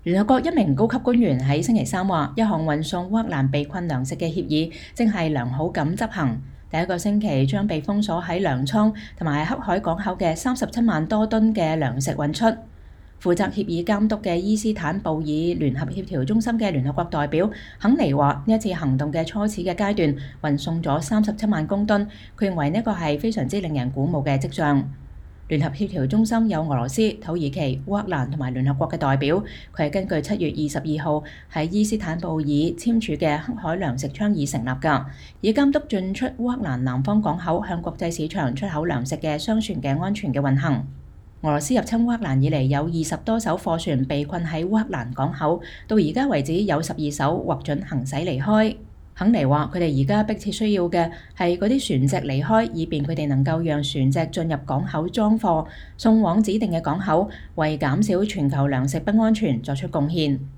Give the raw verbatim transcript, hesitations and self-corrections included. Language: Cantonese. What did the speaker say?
聯合國一名高級官員喺星期三話，一項運送烏克蘭被困糧食嘅協議正係良好咁執行。第一個星期將被封鎖喺糧倉同埋黑海港口嘅三十七萬多噸嘅糧食運出。負責協議監督嘅伊斯坦布爾聯合協調中心嘅聯合國代表肯尼話：呢一次行動嘅初始嘅階段運送咗三十七萬公噸，佢認為呢個係非常之令人鼓舞嘅跡象。聯合協調中心有俄羅斯、土耳其、烏克蘭同埋聯合國嘅代表，佢係根據七月二十二號喺伊斯坦布爾簽署嘅黑海糧食倡議成立㗎，以監督進出烏克蘭南方港口向國際市場出口糧食嘅商船嘅安全嘅運行。俄羅斯入侵烏克蘭以嚟，有二十多艘貨船被困喺烏克蘭港口，到而家為止有十二艘獲准行駛離開。肯尼話：佢哋而家迫切需要嘅係嗰啲船隻離開，以便佢哋能夠讓船隻進入港口裝貨，送往指定嘅港口，為減少全球糧食不安全作出貢獻。